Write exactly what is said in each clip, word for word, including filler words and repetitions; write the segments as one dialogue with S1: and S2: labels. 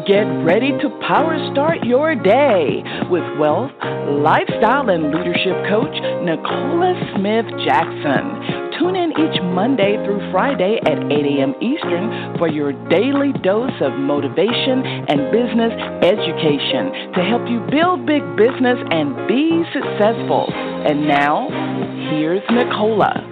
S1: Get ready to power start your day with wealth, lifestyle, and leadership coach Nicola Smith Jackson. Tune in each Monday through Friday at eight a.m. Eastern for your daily dose of motivation and business education to help you build big business and be successful. And now, here's Nicola.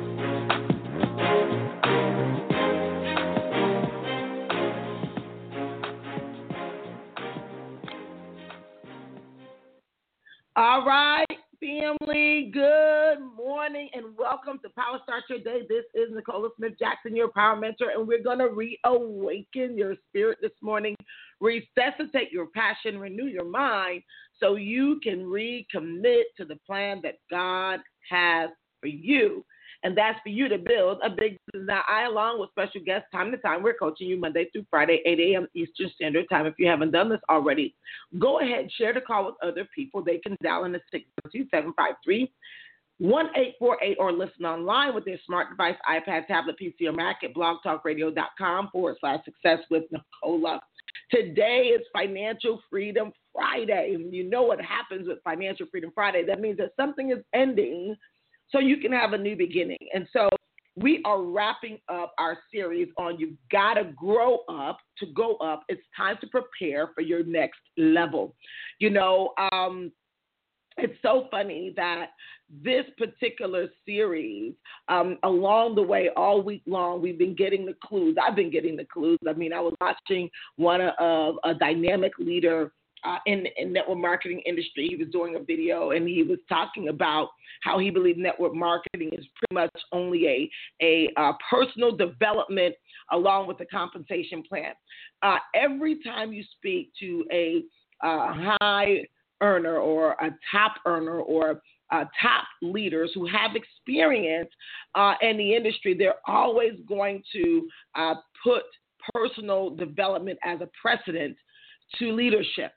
S2: All right, family, good morning and welcome to Power Start Your Day. This is Nicola Smith Jackson, your power mentor, and we're going to reawaken your spirit this morning, resuscitate your passion, renew your mind so you can recommit to the plan that God has for you. And that's for you to build a big business. Now, I, along with special guests, time to time, we're coaching you Monday through Friday, eight a.m. Eastern Standard Time. If you haven't done this already, go ahead, share the call with other people. They can dial in the six one two, seven five three, one eight four eight or listen online with their smart device, iPad, tablet, P C, or Mac at blogtalkradio.com forward slash success with Nicola. Today is Financial Freedom Friday. You know what happens with Financial Freedom Friday. That means that something is ending so you can have a new beginning. And so we are wrapping up our series on You've Got to Grow Up to Go Up. It's time to prepare for your next level. You know, um, it's so funny that this particular series, um, along the way, all week long, we've been getting the clues. I've been getting the clues. I mean, I was watching one of a dynamic leader Uh, in the network marketing industry. He was doing a video and he was talking about how he believed network marketing is pretty much only a, a uh, personal development along with a compensation plan. Uh, every time you speak to a uh, high earner or a top earner or uh, top leaders who have experience uh, in the industry, they're always going to uh, put personal development as a precedent to leadership.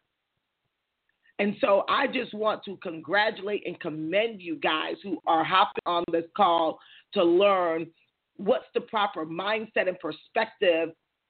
S2: And so I just want to congratulate and commend you guys who are hopping on this call to learn what's the proper mindset and perspective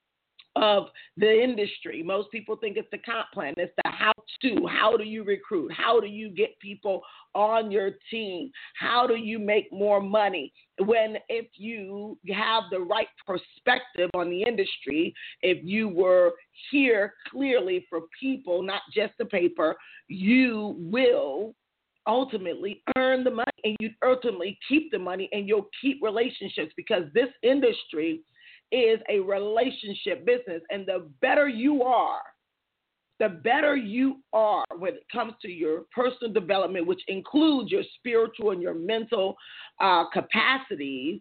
S2: of the industry. Most people think it's the comp plan. It's the how to. How do you recruit? How do you get people on your team? How do you make more money? When if you have the right perspective on the industry, if you were here clearly for people, not just the paper, you will ultimately earn the money and you ultimately keep the money and you'll keep relationships because this industry is a relationship business. And the better you are, the better you are when it comes to your personal development, which includes your spiritual and your mental uh, capacities,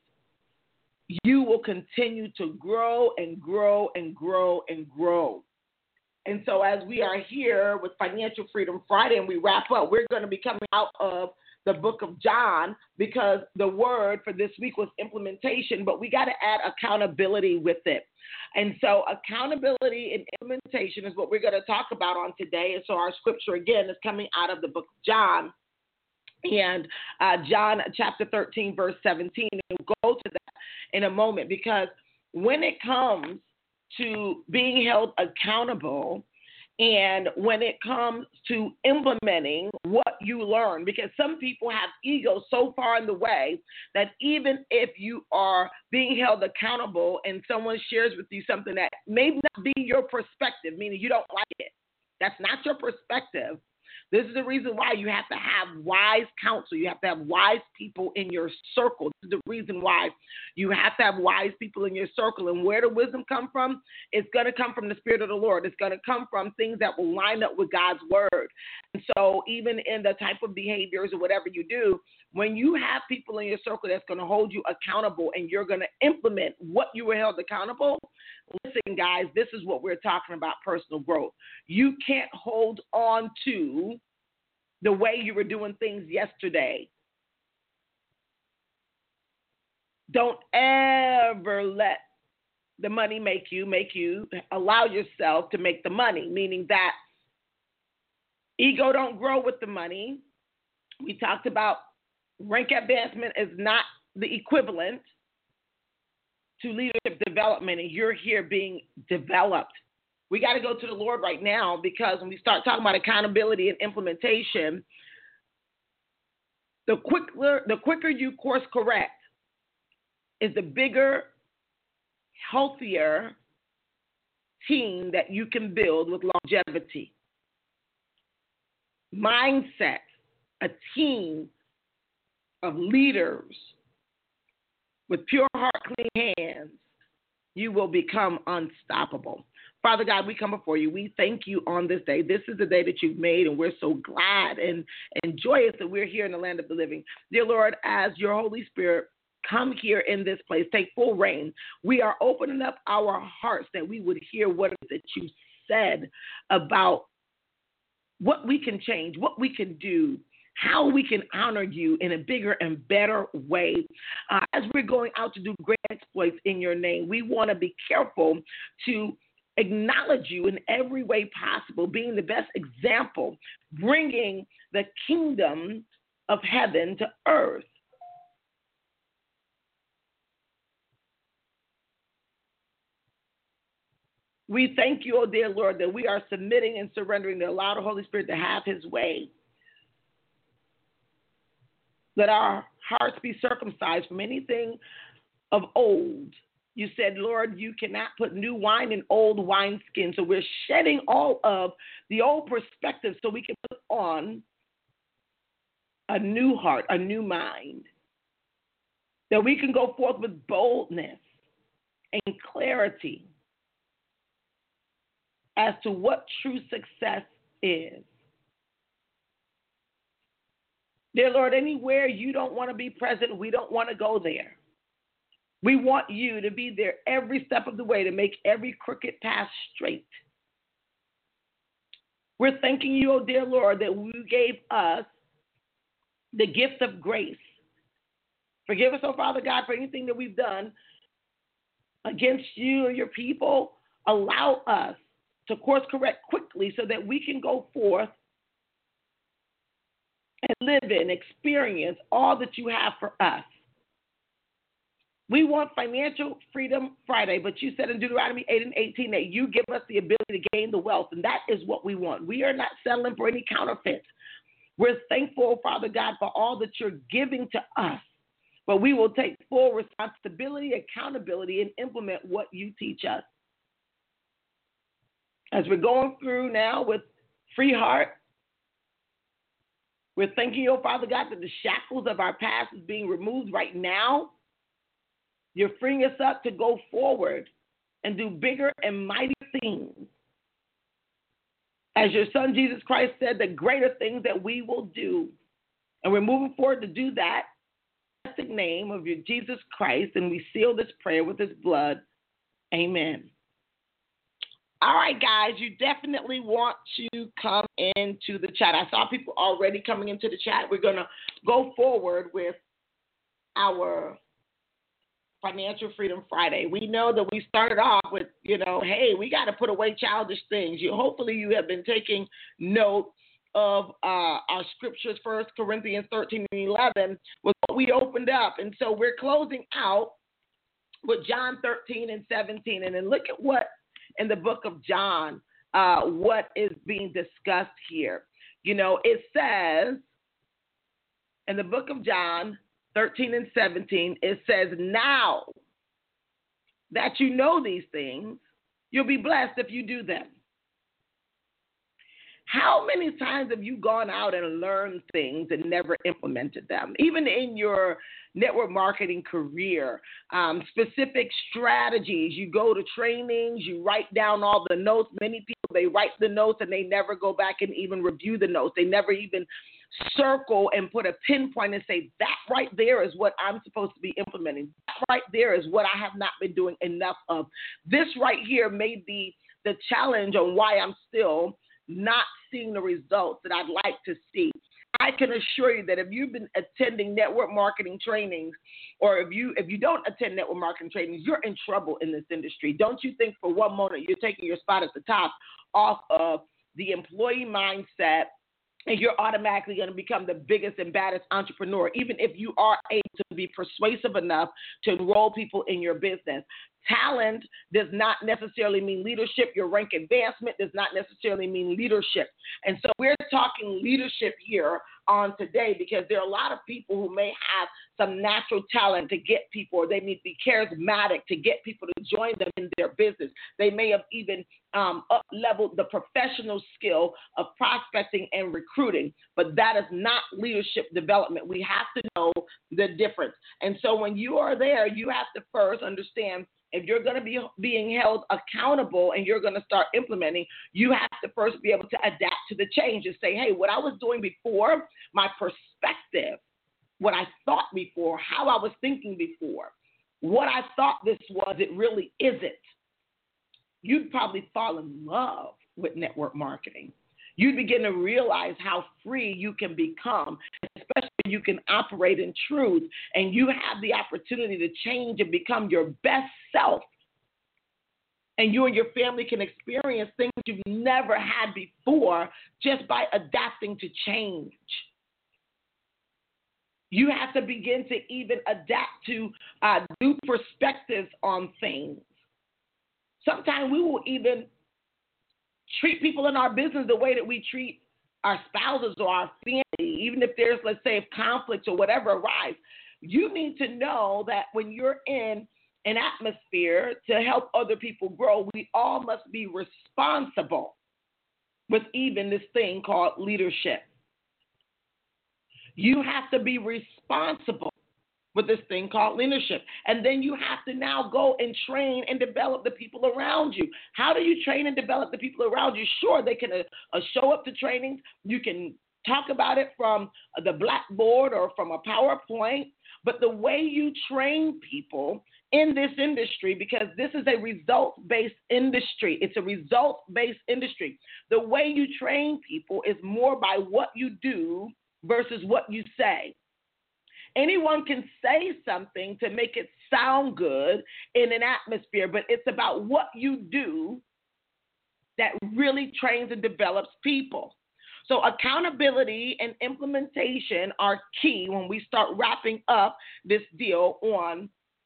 S2: you will continue to grow and grow and grow and grow. And so as we are here with Financial Freedom Friday and we wrap up, we're going to be coming out of the book of John because the word for this week was implementation, but we got to add accountability with it. And so accountability and implementation is what we're going to talk about on today. And so our scripture, again, is coming out of the book of John. And uh, John chapter thirteen, verse seventeen. And we'll go to that in a moment because when it comes to being held accountable, and when it comes to implementing what you learn, because some people have ego so far in the way that even if you are being held accountable and someone shares with you something that may not be your perspective, meaning you don't like it, that's not your perspective. This is the reason why you have to have wise counsel. You have to have wise people in your circle. This is the reason why you have to have wise people in your circle. And where does wisdom come from? It's going to come from the Spirit of the Lord. It's going to come from things that will line up with God's word. And so even in the type of behaviors or whatever you do, when you have people in your circle that's going to hold you accountable and you're going to implement what you were held accountable, listen, guys, this is what we're talking about, personal growth. You can't hold on to the way you were doing things yesterday. Don't ever let the money make you, make you allow yourself to make the money, meaning that ego don't grow with the money. We talked about rank advancement is not the equivalent to leadership development, and you're here being developed. We got to go to the Lord right now, because when we start talking about accountability and implementation, the quicker, the quicker you course correct is the bigger, healthier team that you can build with longevity. Mindset, a team of leaders with pure heart, clean hands, you will become unstoppable. Father God, we come before you. We thank you on this day. This is the day that you've made, and we're so glad and, and joyous that we're here in the land of the living. Dear Lord, as your Holy Spirit come here in this place, take full reign. We are opening up our hearts that we would hear what it is that you said about what we can change, what we can do, how we can honor you in a bigger and better way. Uh, as we're going out to do great exploits in your name, we want to be careful to acknowledge you in every way possible, being the best example, bringing the kingdom of heaven to earth. We thank you, oh dear Lord, that we are submitting and surrendering to allow the Holy Spirit to have his way. Let our hearts be circumcised from anything of old. You said, Lord, you cannot put new wine in old wineskin. So we're shedding all of the old perspectives so we can put on a new heart, a new mind, that we can go forth with boldness and clarity as to what true success is. Dear Lord, anywhere you don't want to be present, we don't want to go there. We want you to be there every step of the way to make every crooked path straight. We're thanking you, oh dear Lord, that you gave us the gift of grace. Forgive us, oh Father God, for anything that we've done against you or your people. Allow us to course correct quickly so that we can go forth and live in, experience all that you have for us. We want Financial Freedom Friday, but you said in Deuteronomy eight and eighteen that you give us the ability to gain the wealth, and that is what we want. We are not settling for any counterfeit. We're thankful, Father God, for all that you're giving to us, but we will take full responsibility, accountability, and implement what you teach us. As we're going through now with Free Heart, we're thanking you, oh Father God, that the shackles of our past is being removed right now. You're freeing us up to go forward and do bigger and mighty things. As your son Jesus Christ said, the greater things that we will do. And we're moving forward to do that in the name of your Jesus Christ, and we seal this prayer with his blood. Amen. All right, guys, you definitely want to come into the chat. I saw people already coming into the chat. We're going to go forward with our Financial Freedom Friday. We know that we started off with, you know, hey, we got to put away childish things. You hopefully you have been taking note of uh, our scriptures. First Corinthians thirteen and eleven was what we opened up, and so we're closing out with John thirteen and seventeen. And then look at what in the book of John, uh, what is being discussed here. You know, it says in the book of John thirteen and seventeen, it says, now that you know these things, you'll be blessed if you do them. How many times have you gone out and learned things and never implemented them? Even in your network marketing career, um, specific strategies, you go to trainings, you write down all the notes. Many people, they write the notes and they never go back and even review the notes. They never even circle and put a pinpoint and say, that right there is what I'm supposed to be implementing. That right there is what I have not been doing enough of. This right here may be the challenge on why I'm still not seeing the results that I'd like to see. I can assure you that if you've been attending network marketing trainings, or if you if you don't attend network marketing trainings, you're in trouble in this industry. Don't you think for one moment you're taking your spot at the top off of the employee mindset, and you're automatically going to become the biggest and baddest entrepreneur, even if you are able to be persuasive enough to enroll people in your business. Talent does not necessarily mean leadership. Your rank advancement does not necessarily mean leadership. And so we're talking leadership here on today because there are a lot of people who may have some natural talent to get people, or they may be charismatic to get people to join them in their business. They may have even um, up-leveled the professional skill of prospecting and recruiting, but that is not leadership development. We have to know the difference. And so when you are there, you have to first understand if you're going to be being held accountable and you're going to start implementing, you have to first be able to adapt to the change and say, hey, what I was doing before, my perspective, what I thought before, how I was thinking before, what I thought this was, it really isn't. You'd probably fall in love with network marketing. You'd begin to realize how free you can become, especially when you can operate in truth and you have the opportunity to change and become your best self. And you and your family can experience things you've never had before just by adapting to change. You have to begin to even adapt to uh, new perspectives on things. Sometimes we will even treat people in our business the way that we treat our spouses or our family, even if there's, let's say, if conflicts or whatever arise. You need to know that when you're in an atmosphere to help other people grow, we all must be responsible with even this thing called leadership. You have to be responsible with this thing called leadership. And then you have to now go and train and develop the people around you. How do you train and develop the people around you? Sure, they can uh, uh, show up to trainings. You can talk about it from the blackboard or from a PowerPoint. But the way you train people in this industry, because this is a results-based industry. It's a results-based industry. The way you train people is more by what you do versus what you say. Anyone can say something to make it sound good in an atmosphere, but it's about what you do that really trains and develops people. So accountability and implementation are key when we start wrapping up this deal on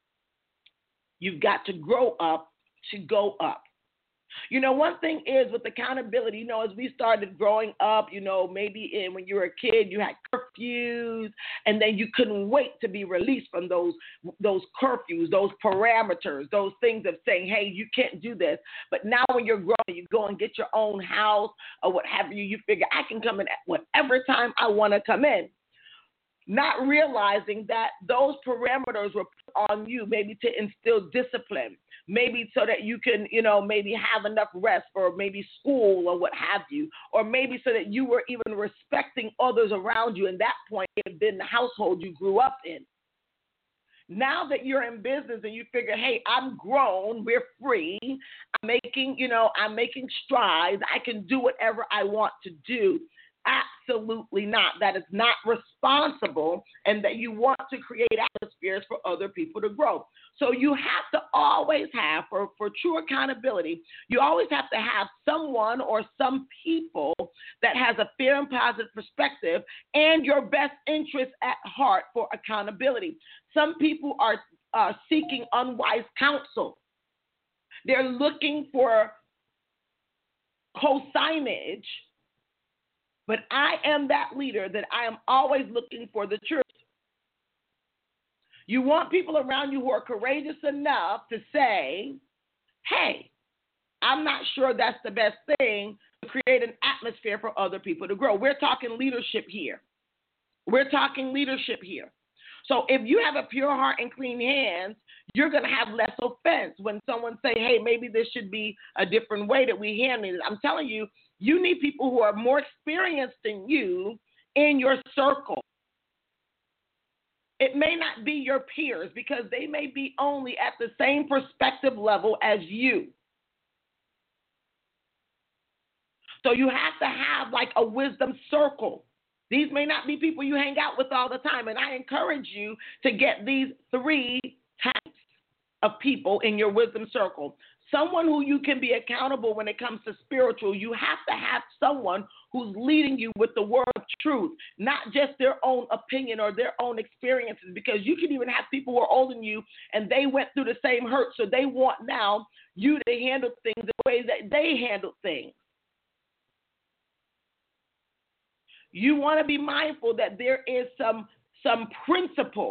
S2: you've got to grow up to go up. You know, one thing is with accountability, you know, as we started growing up, you know, maybe in, when you were a kid, you had curfews, and then you couldn't wait to be released from those those curfews, those parameters, those things of saying, hey, you can't do this. But now when you're grown, you go and get your own house or what have you, you figure I can come in at whatever time I want to come in. Not realizing that those parameters were put on you maybe to instill discipline, maybe so that you can, you know, maybe have enough rest for maybe school or what have you, or maybe so that you were even respecting others around you. And that point had been the household you grew up in. Now that you're in business and you figure, hey, I'm grown, we're free, I'm making, you know, I'm making strides, I can do whatever I want to do. Absolutely not. That is not responsible, and that you want to create atmospheres for other people to grow. So you have to always have, for, for true accountability, you always have to have someone or some people that has a fair and positive perspective and your best interest at heart for accountability. Some people are uh, seeking unwise counsel. They're looking for co-signage. But I am that leader that I am always looking for the truth. You want people around you who are courageous enough to say, hey, I'm not sure that's the best thing to create an atmosphere for other people to grow. We're talking leadership here. We're talking leadership here. So if you have a pure heart and clean hands, you're going to have less offense when someone say, hey, maybe this should be a different way that we handle it. I'm telling you, you need people who are more experienced than you in your circle. It may not be your peers because they may be only at the same perspective level as you. So you have to have like a wisdom circle. These may not be people you hang out with all the time. And I encourage you to get these three types of people in your wisdom circle. Someone who you can be accountable when it comes to spiritual. You have to have someone who's leading you with the word of truth, not just their own opinion or their own experiences, because you can even have people who are older than you and they went through the same hurt, so they want now you to handle things the way that they handle things. You want to be mindful that there is some, some principle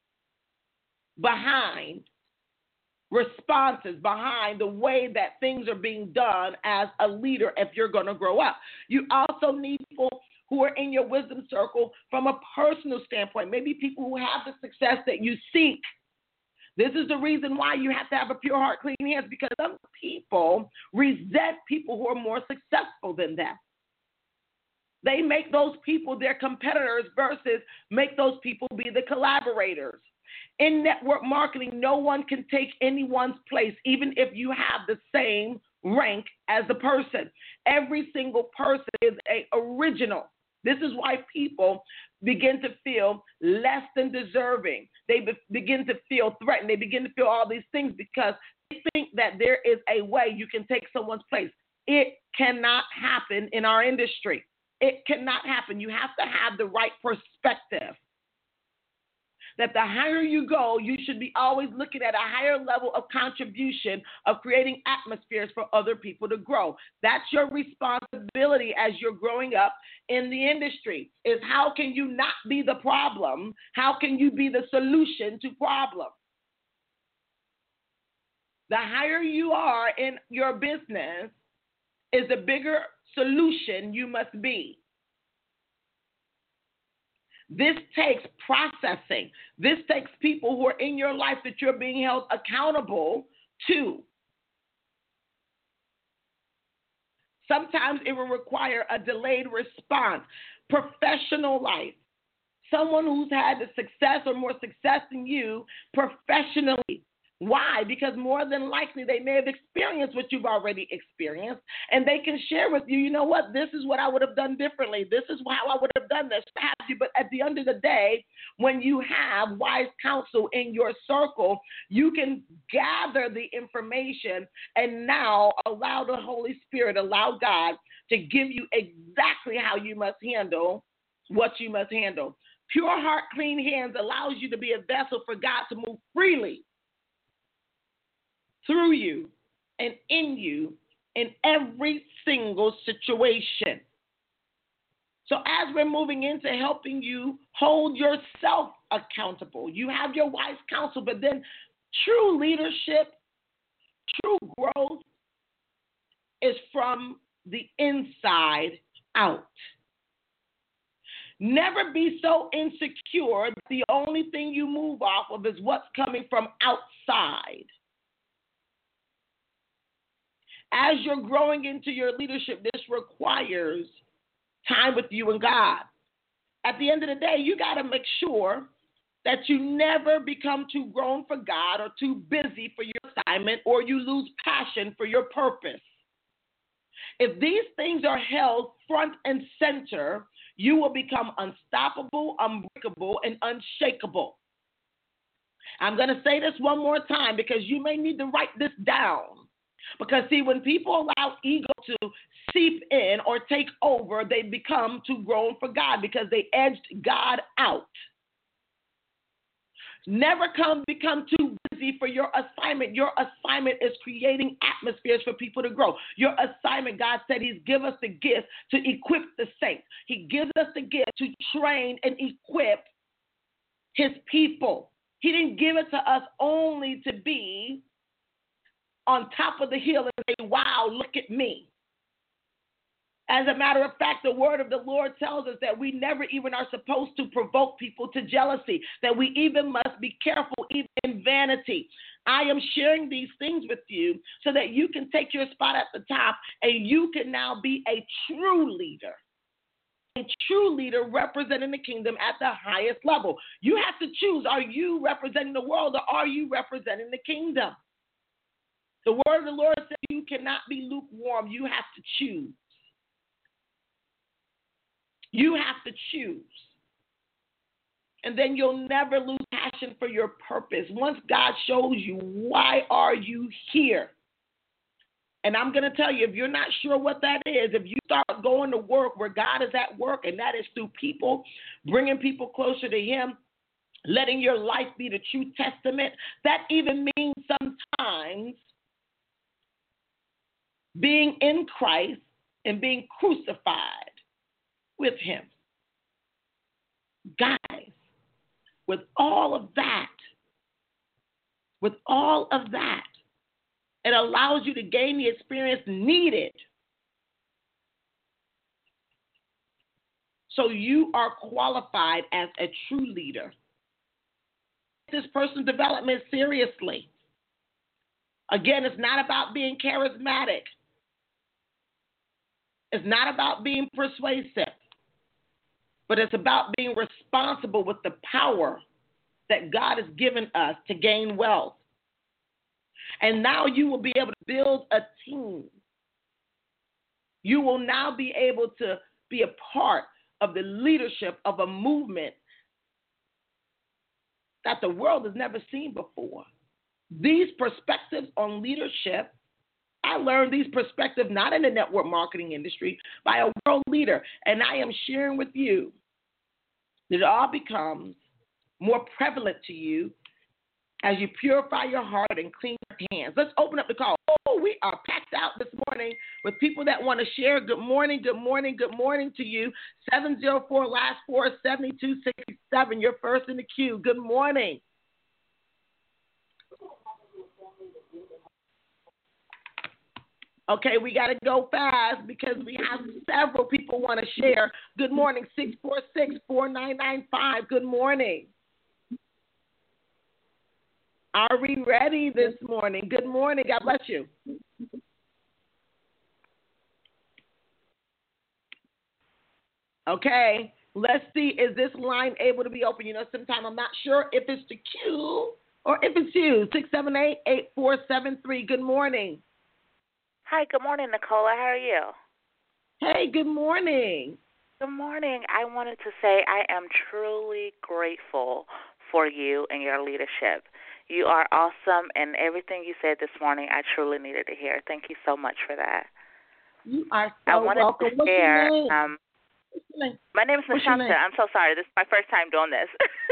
S2: behind responses, behind the way that things are being done as a leader if you're going to grow up. You also need people who are in your wisdom circle from a personal standpoint, maybe people who have the success that you seek. This is the reason why you have to have a pure heart, clean hands, because some people resent people who are more successful than them. They make those people their competitors versus make those people be the collaborators. In network marketing, no one can take anyone's place, even if you have the same rank as the person. Every single person is an original. This is why people begin to feel less than deserving. They be- begin to feel threatened. They begin to feel all these things because they think that there is a way you can take someone's place. It cannot happen in our industry. It cannot happen. You have to have the right perspective. That the higher you go, you should be always looking at a higher level of contribution of creating atmospheres for other people to grow. That's your responsibility as you're growing up in the industry, is how can you not be the problem? How can you be the solution to problems? The higher you are in your business is the bigger solution you must be. This takes processing. This takes people who are in your life that you're being held accountable to. Sometimes it will require a delayed response. Professional life. Someone who's had the success or more success than you professionally. Why? Because more than likely they may have experienced what you've already experienced, and they can share with you, you know what, this is what I would have done differently. This is how I would have done this. But at the end of the day, when you have wise counsel in your circle, you can gather the information and now allow the Holy Spirit, allow God to give you exactly how you must handle what you must handle. Pure heart, clean hands allows you to be a vessel for God to move freely through you and in you in every single situation. So as we're moving into helping you hold yourself accountable, you have your wise counsel, but then true leadership, true growth is from the inside out. Never be so insecure that the only thing you move off of is what's coming from outside. As you're growing into your leadership, this requires time with you and God. At the end of the day, you got to make sure that you never become too grown for God or too busy for your assignment, or you lose passion for your purpose. If these things are held front and center, you will become unstoppable, unbreakable, and unshakable. I'm going to say this one more time because you may need to write this down. Because, see, when people allow ego to seep in or take over, they become too grown for God because they edged God out. Never come become too busy for your assignment. Your assignment is creating atmospheres for people to grow. Your assignment, God said he's given us the gift to equip the saints. He gives us the gift to train and equip his people. He didn't give it to us only to be on top of the hill and say, wow, look at me. As a matter of fact, the word of the Lord tells us that we never even are supposed to provoke people to jealousy, that we even must be careful even in vanity. I am sharing these things with you so that you can take your spot at the top and you can now be a true leader. A true leader representing the kingdom at the highest level. You have to choose, are you representing the world or are you representing the kingdom? The word of the Lord says you cannot be lukewarm. You have to choose. You have to choose. And then you'll never lose passion for your purpose. Once God shows you, why are you here? And I'm going to tell you, if you're not sure what that is, if you start going to work where God is at work, and that is through people, bringing people closer to Him, letting your life be the true testament, that even means sometimes being in Christ and being crucified with Him. Guys, with all of that, with all of that, it allows you to gain the experience needed so you are qualified as a true leader. This person's development seriously. Again, it's not about being charismatic. It's not about being persuasive, but it's about being responsible with the power that God has given us to gain wealth. And now you will be able to build a team. You will now be able to be a part of the leadership of a movement that the world has never seen before. These perspectives on leadership, I learned these perspectives not in the network marketing industry, by a world leader. And I am sharing with you that it all becomes more prevalent to you as you purify your heart and clean your hands. Let's open up the call. Oh, we are packed out this morning with people that want to share. Good morning, good morning, good morning to you. seven oh four, last four, seven two six seven. You're first in the queue. Good morning. Okay, we got to go fast because we have several people want to share. Good morning, six four six, four nine nine five. Good morning. Are we ready this morning? Good morning. God bless you. Okay, let's see. Is this line able to be open? You know, sometimes I'm not sure if it's the queue or if it's you. six seven eight, eight four seven three. Good morning.
S3: Hi, good morning, Nicola. How are you?
S2: Hey, good morning.
S3: Good morning. I wanted to say I am truly grateful for you and your leadership. You are awesome, and everything you said this morning, I truly needed to hear. Thank you so much for that.
S2: You are so
S3: I wanted
S2: welcome.
S3: to
S2: What's
S3: share.
S2: your name?
S3: Um,
S2: What's your name?
S3: my name is
S2: What's your
S3: Nashanta.
S2: name?
S3: I'm so sorry. This is my first time doing this.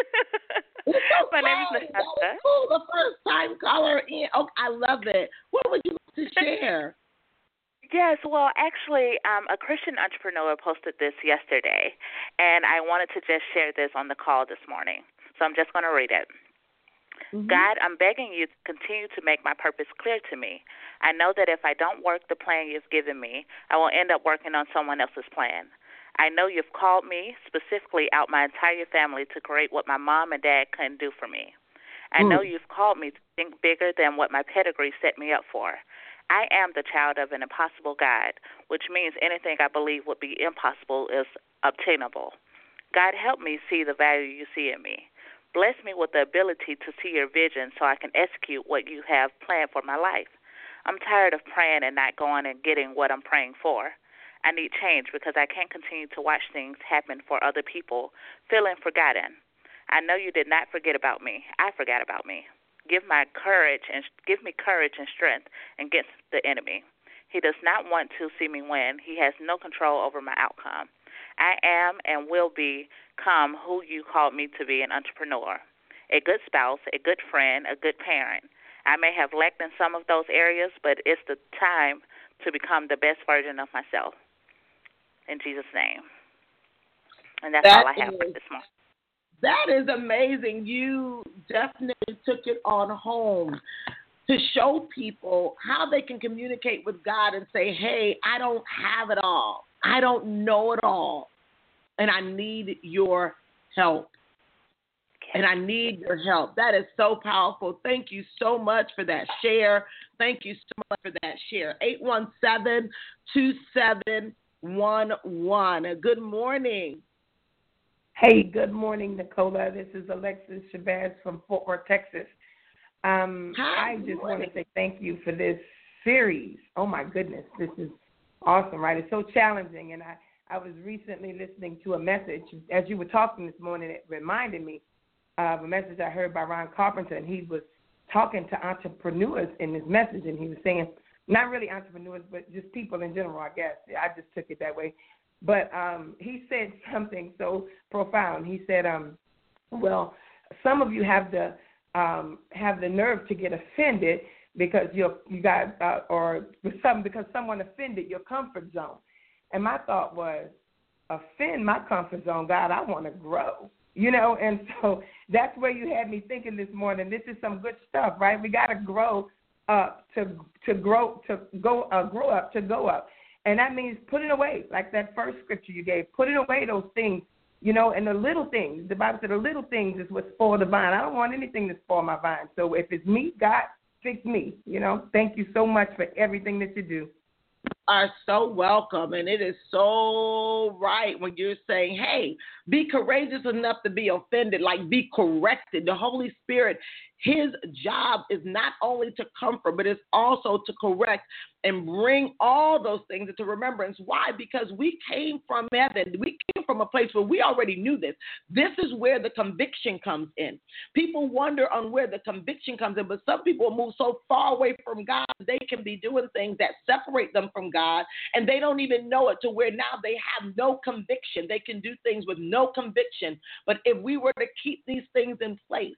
S2: It's okay.
S3: My name is Nashanta.
S2: That is cool. The first time caller in. Oh, I love it. What would you like to share?
S3: Yes, well, actually, um, a Christian entrepreneur posted this yesterday, and I wanted to just share this on the call this morning. So I'm just going to read it. Mm-hmm. God, I'm begging you to continue to make my purpose clear to me. I know that if I don't work the plan you've given me, I will end up working on someone else's plan. I know you've called me, specifically out my entire family, to create what my mom and dad couldn't do for me. I mm. know you've called me to think bigger than what my pedigree set me up for. I am the child of an impossible God, which means anything I believe would be impossible is obtainable. God, help me see the value you see in me. Bless me with the ability to see your vision so I can execute what you have planned for my life. I'm tired of praying and not going and getting what I'm praying for. I need change because I can't continue to watch things happen for other people, feeling forgotten. I know you did not forget about me. I forgot about me. Give my courage and give me courage and strength against the enemy. He does not want to see me win. He has no control over my outcome. I am and will become who you called me to be, an entrepreneur, a good spouse, a good friend, a good parent. I may have lacked in some of those areas, but it's the time to become the best version of myself. In Jesus' name. And that's
S2: that
S3: all I have
S2: is,
S3: for this morning.
S2: That is amazing. You definitely took it on home to show people how they can communicate with God and say, hey, I don't have it all. I don't know it all. And I need your help. And I need your help. That is so powerful. Thank you so much for that share. Thank you so much for that share. eight one seven, two seven one one. Good morning.
S4: Hey, good morning, Nicola. This is Alexis Shabazz from Fort Worth, Texas. Um,
S2: Hi,
S4: I just
S2: morning.
S4: want to say thank you for this series. Oh, my goodness. This is awesome, right? It's so challenging, and I, I was recently listening to a message. As you were talking this morning, it reminded me of a message I heard by Ron Carpenter, and he was talking to entrepreneurs in this message, and he was saying, not really entrepreneurs, but just people in general, I guess. I just took it that way. But um, he said something so profound. He said, um, well, some of you have the um, have the nerve to get offended because you're, you got, uh, or some, because someone offended your comfort zone. And my thought was, offend my comfort zone, God, I want to grow. You know, and so that's where you had me thinking this morning. This is some good stuff, right? We got to grow up to to grow to go uh, grow up to go up, and that means putting away, like that first scripture you gave, putting away those things, you know, and the little things. The Bible said the little things is what spoil the vine. I don't want anything to spoil my vine. So if it's me, God, fix me. You know, thank you so much for everything that you do.
S2: Are so welcome, and it is so right when you're saying, hey, be courageous enough to be offended, like be corrected. The Holy Spirit, his job is not only to comfort, but it's also to correct and bring all those things into remembrance. Why? Because we came from heaven. We came from a place where we already knew this. This is where the conviction comes in. People wonder on where the conviction comes in, but some people move so far away from God, they can be doing things that separate them from God, and they don't even know it, to where now they have no conviction. They can do things with no conviction. But if we were to keep these things in place,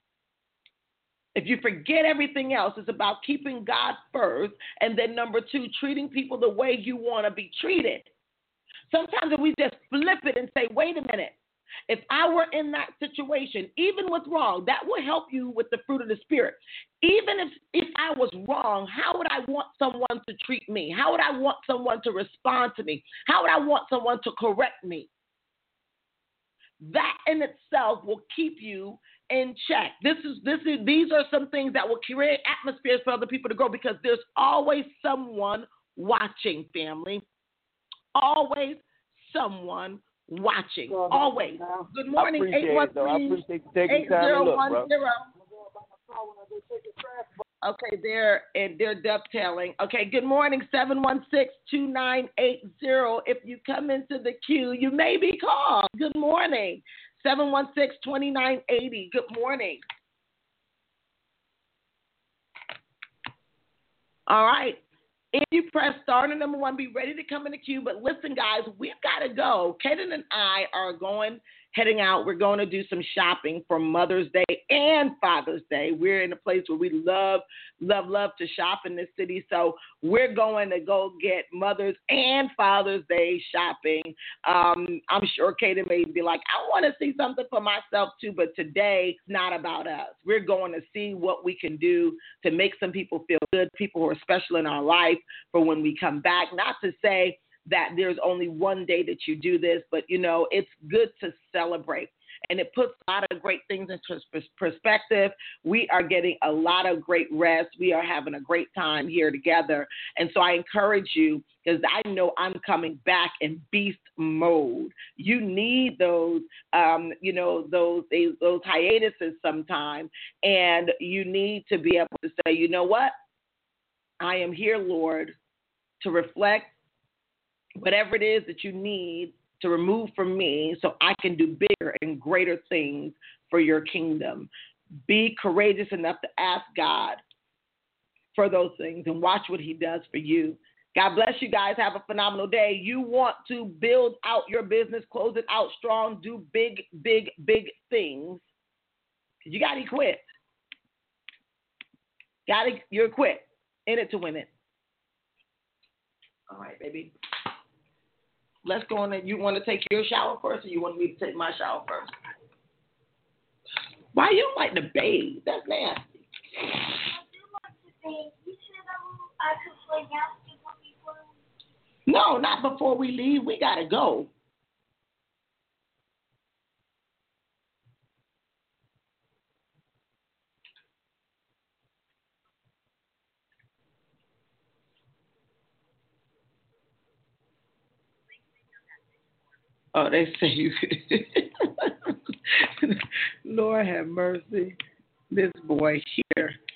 S2: if you forget everything else, it's about keeping God first, and then number two, treating people the way you want to be treated. Sometimes if we just flip it and say, wait a minute, if I were in that situation, even with wrong, that will help you with the fruit of the Spirit. Even if, if I was wrong, how would I want someone to treat me? How would I want someone to respond to me? How would I want someone to correct me? That in itself will keep you in check. This is this is these are some things that will create atmospheres for other people to grow, because there's always someone watching, family. Always someone watching.
S5: Well,
S2: always. Good morning,
S5: eight one three, eight zero one zero.
S2: Okay, they're and they're dovetailing. Okay, good morning, seven one six, two nine eight zero. If you come into the queue, you may be called. Good morning. seven one six, two nine eight zero. Good morning. All right. If you press star and number one, be ready to come in the queue. But listen, guys, we've got to go. Kaden and I are going, heading out. We're going to do some shopping for Mother's Day and Father's Day. We're in a place where we love, love, love to shop in this city. So we're going to go get Mother's and Father's Day shopping. Um, I'm sure Kaden may be like, I want to see something for myself too. But today, it's not about us. We're going to see what we can do to make some people feel good, people who are special in our life, for when we come back. Not to say that there's only one day that you do this, but, you know, it's good to celebrate. And it puts a lot of great things into perspective. We are getting a lot of great rest. We are having a great time here together. And so I encourage you, because I know I'm coming back in beast mode. You need those, um, you know, those those hiatuses sometime. And you need to be able to say, you know what? I am here, Lord, to reflect whatever it is that you need to remove from me so I can do bigger and greater things for your kingdom. Be courageous enough to ask God for those things and watch what he does for you. God bless you guys. Have a phenomenal day. You want to build out your business, close it out strong, do big, big, big things. You got to quit. Got to, you're quit. In it to win it. All right, baby. Let's go on. You want to take your shower first, or you want me to take my shower first? Why you don't like to bathe? That's nasty.
S6: I do like to bathe. You said I could play basketball before we leave.
S2: No, not before we leave. We got to go. Oh, they say you could. Lord have mercy. This boy here.